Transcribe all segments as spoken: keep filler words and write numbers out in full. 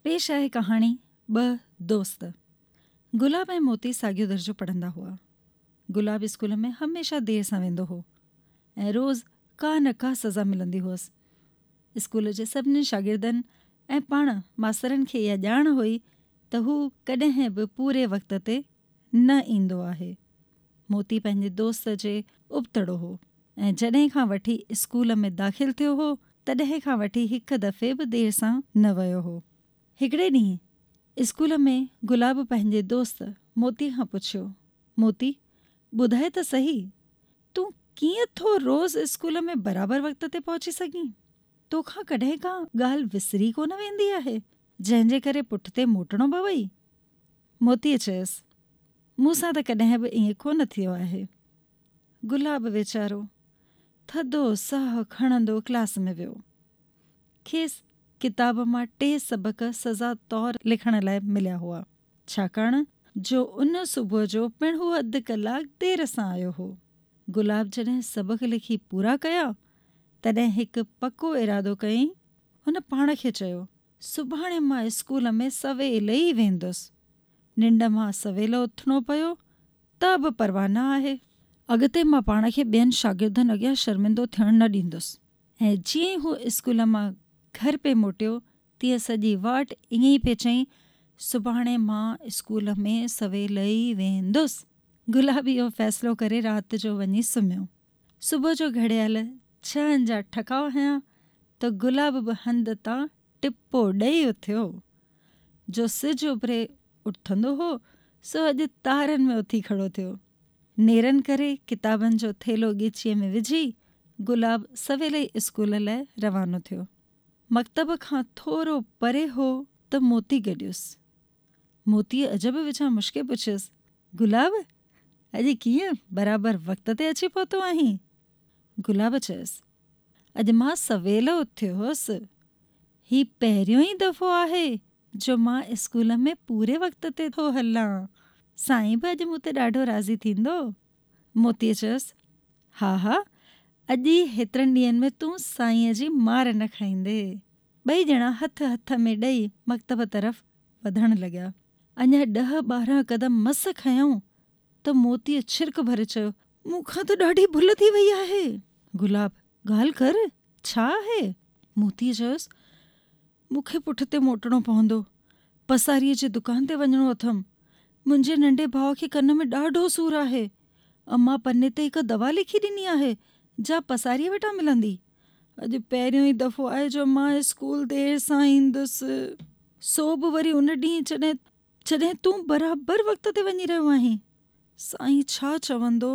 पेश आहे कहाणी ॿ दोस्त। गुलाब ऐं मोती साॻियो दर्जो पढ़ंदा हुआ। गुलाब स्कूल में हमेशह देर सां वेंदो हो ऐं रोज़ का न का सज़ा मिलंदी हुअसि। स्कूल जे सभिनी शागिर्दनि ऐं पाण मास्तरनि खे इहा ॼाण हुई त हू कॾहिं बि पूरे वक़्त ते न ईंदो आहे। मोती पंहिंजे दोस्त जे उबतड़ो हो ऐं जॾहिं खां वठी स्कूल में दाख़िल थियो हो तॾहिं खां वठी हिकु दफ़े बि देर सां न वियो हो। हिकिड़े ॾींहुं स्कूल में गुलाब पंहिंजे दोस्त मोती खां पुछियो, मोती ॿुधाए त सही, तूं कीअं थो रोज़ स्कूल में बराबरि वक़्त ते पहुची सघीं? तोखां कॾहिं का ॻाल्हि विसरी कोन वेंदी आहे जंहिंजे करे पुठिते मोटणो पवई? मोतीअ चयसि, मूंसां त कॾहिं बि ईअं कोन थियो आहे। गुलाब वीचारो थधो साहु खणंदो क्लास में वियो। खेसि किताब मां टे सबक़ सज़ा तौरु लिखण लाइ मिलिया हुआ, छाकाणि जो उन सुबुह जो पिणु हू अधु कलाकु देर सां आयो हो। गुलाब जॾहिं सबक़ लिखी पूरा कया तॾहिं हिकु पको इरादो कयईं। हुन पाण खे चयो, सुभाणे मां स्कूल में सवेल ई वेंदुसि। निंड मां सवेल उथणो पियो त बि परवाह न आहे। अॻिते मां पाण खे ॿियनि शागिर्दनि अॻियां शर्मिंदो थियणु न ॾींदुसि। ऐं जीअं ई हू स्कूल मां घर पे मोटियो तीअं सॼी वाट ईअं ई पिए चई, सुभाणे मां स्कूल में सवेल ई वेंदुसि। गुलाब इहो फ़ैसिलो करे राति जो वञी सुम्हियो। सुबुह जो घड़ियाल छहनि जा ठकाव हयां त गुलाब बि हंध तां टिपो ॾेई उथियो। जो सिज उभरे उथंदो हो सो अॼु तारनि में उथी खड़ो थियो। नेरनि करे किताबनि जो थेलो ॻिचीअ में विझी गुलाब सवेल ई स्कूल लाइ रवानो थियो। मकतब खां थोरो परे हो त मोती गॾियुसि। मोतीअ अजब विचां मुश्के पुछियुसि, गुलाब अॼु कीअं बराबरि वक़्त ते अची पहुतो आहीं? गुलाब चयसि, अॼु मां सवेल उथियो हुअसि। ही पहिरियों ई दफ़ो आहे जो मां स्कूल में पूरे वक़्त ते थो हलां। साईं बि अॼु मूं ते ॾाढो राज़ी थींदो। मोतीअ चयसि, हा हा, अॼु ई हेतिरनि ॾींहंनि में तूं साईंअ जी मार न खाईंदे। ॿई ॼणा हथ हथ में ॾेई मकतब तरफ़ वधण लॻा। अञा ॾह ॿारहं क़दम मस खयऊं त मोतीअ छिरक भरे चयो, मूंखां त ॾाढी भुल थी वई आहे। गुलाब, ॻाल्हि कर, छा आहे? मोतीअ चयोसि, मूंखे पुठिते मोटणो पवंदो। पसारीअ जी दुकान ते वञिणो अथमि। मुंहिंजे नंढे भाउ खे कन में ॾाढो सूरु आहे। अम्मा पने ते हिकु दवा लिखी ॾिनी आहे जा पसारीअ वटां मिलंदी। अॼु पहिरियों ई दफ़ो आहे जो मां स्कूल देर सां ईंदुसि। सो बि वरी उन ॾींहुं जॾहिं जॾहिं तूं बराबरि वक़्त ते वञी रहियो आहीं। साईं छा चवंदो?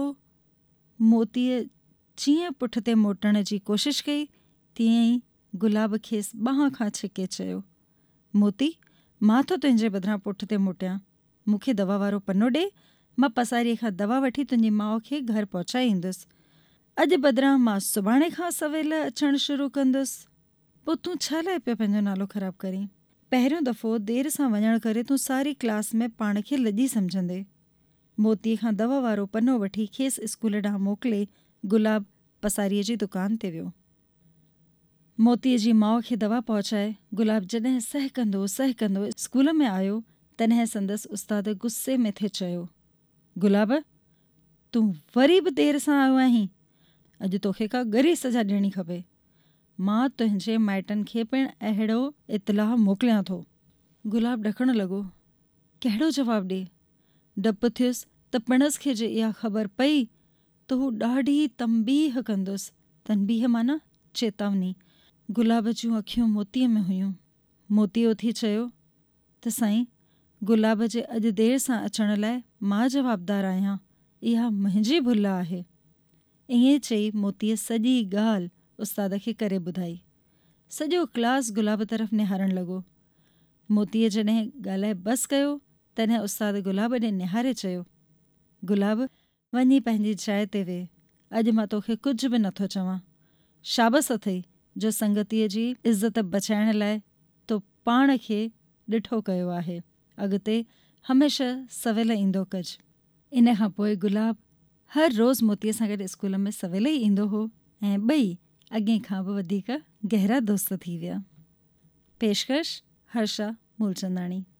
मोतीअ जीअं पुठिते मोटण जी कोशिश कई तीअं ई गुलाब खेसि ॿांह खां छिके चयो, मोती मां थो तुंहिंजे बदिरां पुठिते मोटियां। मूंखे दवा वारो पनो ॾे, मां पसारीअ खां दवा वठी तुंहिंजी माउ खे घर पहुचाए ईंदुसि। अॼु बदिरां मां सुभाणे खां सवेल अचणु शुरू कंदुसि। पोइ तूं छा लाइ पियो पंहिंजो नालो ख़राबु करीं? पहिरियों दफ़ो देर सां वञण करे तूं सारी क्लास में पाण खे लॼी सम्झंदे। मोतीअ खां दवा वारो पनो वठी खेसि स्कूल ॾांहुं मोकिले गुलाब पसारीअ जी दुकान ते वियो। मोतीअ जी माउ खे दवा पहुचाए गुलाब जॾहिं सहकंदो सहकंदो स्कूल में आयो तॾहिं संदसि उस्ताद गुस्से में थे चयो, गुलाब तूं वरी बि देर सां आयो आहीं। अॼु तोखे का ॻरी सज़ा ॾियणी खपे। मां तुंहिंजे माइटनि खे पिणु अहिड़ो इतलाह मोकिलियां थो। गुलाब ॾकणु लॻो, कहिड़ो जवाबु ॾिए? डपु थियुसि त पिणसि खे जे इहा ख़बर पई त हू ॾाढी तंबीह कंदुसि। तंबीह माना चेतावनी। गुलाब जूं अखियूं मोतीअ में हुयूं। मोतीअ उथी चयो त साईं, गुलाब जे अॼु देर सां अचण लाइ मां जवाबदारु आहियां। इहा मुंहिंजी भुल आहे। ईअं चई मोतीअ सॼी ॻाल्हि उस्ताद खे करे ॿुधाई। सॼो क्लास गुलाब तरफ़ निहारणु लॻो। मोतीअ जॾहिं ॻाल्हाए बसि कयो तॾहिं उस्ताद गुलाब ॾे निहारे चयो, गुलाब वञी पंहिंजी जाइ ते वेह। अॼु मां तोखे कुझु बि नथो चवां। शाबस अथई जो संगतीअ जी इज़त बचाइण लाइ तो पाण खे ॾिठो कयो आहे। अॻिते हमेशह सवेल ईंदो कजि। इन खां पोइ गुलाब हर रोज़ु मोतीअ सां गॾु स्कूल में सवेल ई ईंदो हो ऐं ॿई अॻे खां बि वधीक गहरा दोस्त थी विया। पेशकश हर्षा मूलचंदाणी।